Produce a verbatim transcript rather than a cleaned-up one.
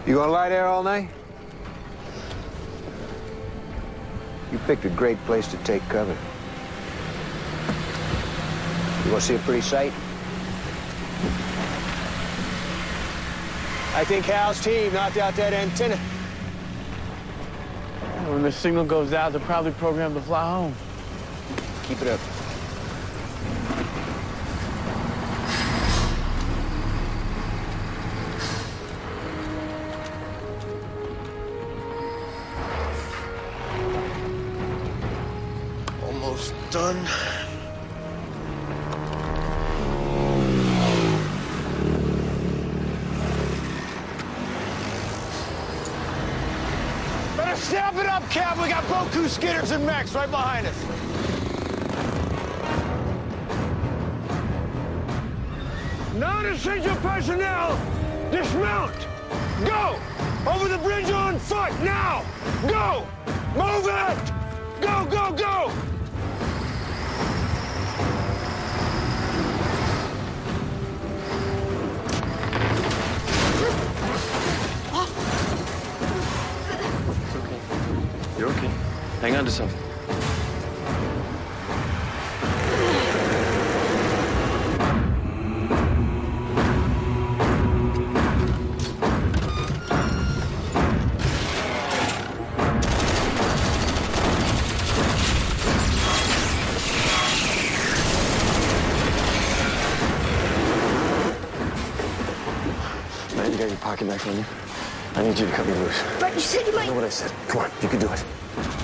You gonna lie there all night? You picked a great place to take cover. You wanna see a pretty sight? I think Hal's team knocked out that antenna. When the signal goes out, they're probably programmed to fly home. Keep it up. Almost done. Better step it up, Cap. We got Boku, Skitters, and Max right behind us. Non-essential personnel, dismount. Go! Over the bridge on foot, now! Go! Move it! Go, go, go! It's okay. You're okay. Hang on to something. Man, you got your pocket knife on you. I need you to cut me loose. But you said you might... You know what I said. Come on, you can do it.